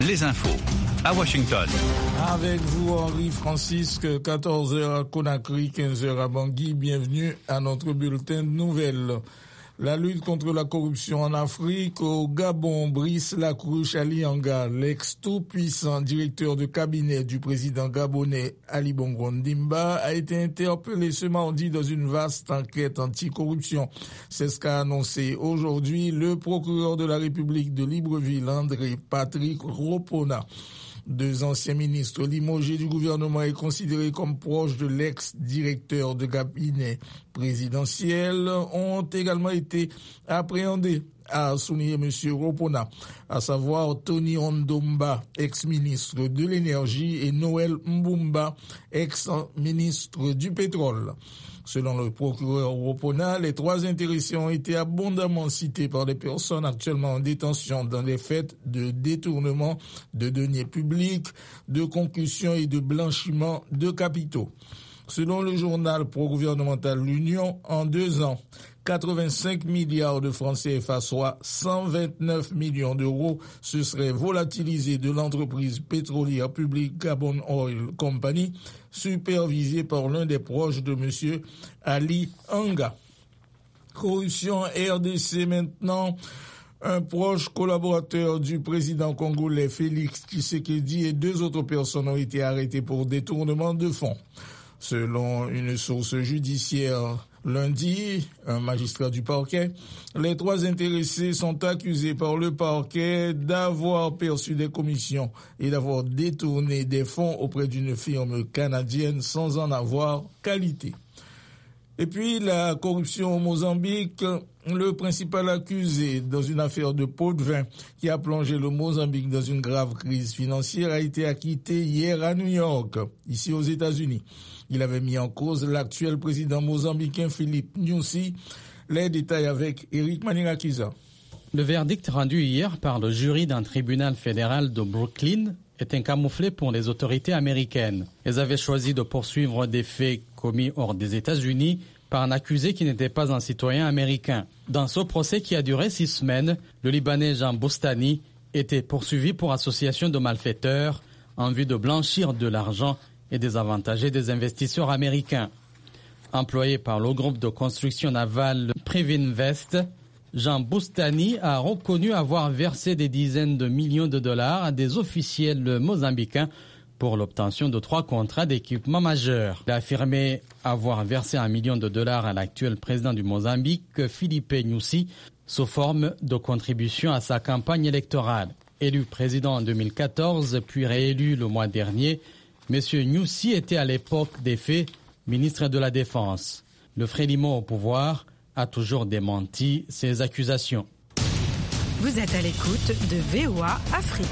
Les infos à Washington. Avec vous, Henri Francisque, 14h à Conakry, 15h à Bangui. Bienvenue à notre bulletin de nouvelles. La lutte contre la corruption en Afrique, au Gabon, Brice Lacrouche Alianga, l'ex-tout-puissant directeur de cabinet du président gabonais Ali Bongo Ndimba, a été interpellé ce mardi dans une vaste enquête anticorruption. C'est ce qu'a annoncé aujourd'hui le procureur de la République de Libreville, André Patrick Ropona. Deux anciens ministres limogés du gouvernement et considérés comme proches de l'ex-directeur de cabinet présidentiel ont également été appréhendés, a souligné M. Ropona, à savoir Tony Ondomba, ex-ministre de l'énergie, et Noël Mbumba, ex-ministre du pétrole. Selon le procureur Ropona, les trois intéressés ont été abondamment cités par des personnes actuellement en détention dans les faits de détournement de deniers publics, de concussion et de blanchiment de capitaux. Selon le journal pro-gouvernemental L'Union, en 2 ans, 85 milliards de francs CFA, soit 129 millions d'euros, se seraient volatilisés de l'entreprise pétrolière publique Gabon Oil Company, supervisée par l'un des proches de M. Ali Anga. Corruption RDC maintenant. Un proche collaborateur du président congolais Félix Tshisekedi et 2 autres personnes ont été arrêtées pour détournement de fonds. Selon une source judiciaire lundi, un magistrat du parquet, les 3 intéressés sont accusés par le parquet d'avoir perçu des commissions et d'avoir détourné des fonds auprès d'une firme canadienne sans en avoir qualité. Et puis la corruption au Mozambique, le principal accusé dans une affaire de pot de vin qui a plongé le Mozambique dans une grave crise financière a été acquitté hier à New York, ici aux États-Unis. Il avait mis en cause l'actuel président mozambicain Philippe Nyusi. Les détails avec Eric Manirakiza. Le verdict rendu hier par le jury d'un tribunal fédéral de Brooklyn est un camouflet pour les autorités américaines. Elles avaient choisi de poursuivre des faits commis hors des États-Unis par un accusé qui n'était pas un citoyen américain. Dans ce procès qui a duré 6 semaines, le Libanais Jean Boustani était poursuivi pour association de malfaiteurs en vue de blanchir de l'argent et désavantager des investisseurs américains. Employé par le groupe de construction navale Previnvest, Jean Boustani a reconnu avoir versé des dizaines de millions de dollars à des officiels mozambicains pour l'obtention de 3 contrats d'équipement majeurs. Il a affirmé avoir versé $1 million à l'actuel président du Mozambique, Philippe Nyusi, sous forme de contribution à sa campagne électorale. Élu président en 2014, puis réélu le mois dernier, M. Nyusi était à l'époque des faits ministre de la Défense. Le Frélimo au pouvoir a toujours démenti ces accusations. Vous êtes à l'écoute de VOA Afrique.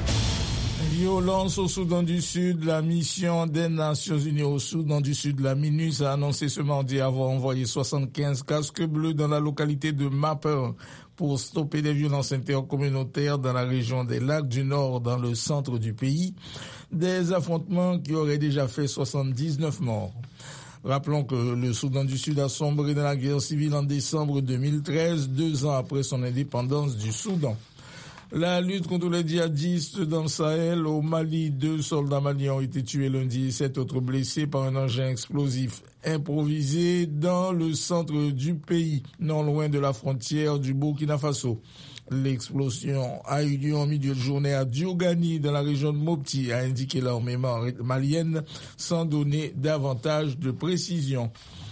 Violence au Soudan du Sud. La mission des Nations Unies au Soudan du Sud, la MINUS, a annoncé ce mardi avoir envoyé 75 casques bleus dans la localité de Mapper pour stopper des violences intercommunautaires dans la région des Lacs du Nord, dans le centre du pays. Des affrontements qui auraient déjà fait 79 morts. Rappelons que le Soudan du Sud a sombré dans la guerre civile en décembre 2013, 2 ans après son indépendance du Soudan. La lutte contre les djihadistes dans le Sahel, au Mali, 2 soldats maliens ont été tués lundi et 7 autres blessés par un engin explosif improvisé dans le centre du pays, non loin de la frontière du Burkina Faso. L'explosion a eu lieu en milieu de journée à Diogani, dans la région de Mopti, a indiqué l'armée malienne, sans donner davantage de précision.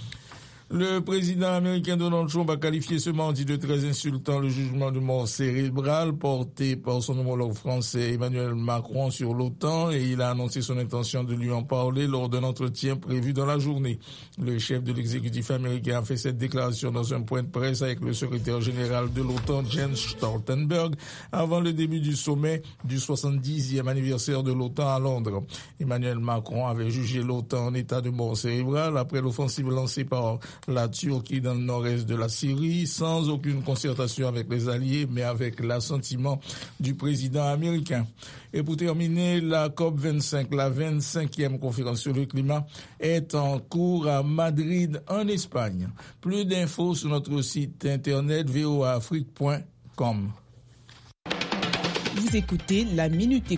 Le président américain Donald Trump a qualifié ce mardi de très insultant le jugement de mort cérébrale porté par son homologue français Emmanuel Macron sur l'OTAN, et il a annoncé son intention de lui en parler lors d'un entretien prévu dans la journée. Le chef de l'exécutif américain a fait cette déclaration dans un point de presse avec le secrétaire général de l'OTAN, Jens Stoltenberg, avant le début du sommet du 70e anniversaire de l'OTAN à Londres. Emmanuel Macron avait jugé l'OTAN en état de mort cérébrale après l'offensive lancée par la Turquie dans le nord-est de la Syrie, sans aucune concertation avec les alliés, mais avec l'assentiment du président américain. Et pour terminer, la COP25, la 25e conférence sur le climat, est en cours à Madrid, en Espagne. Plus d'infos sur notre site internet voaafrique.com. Vous écoutez la Minute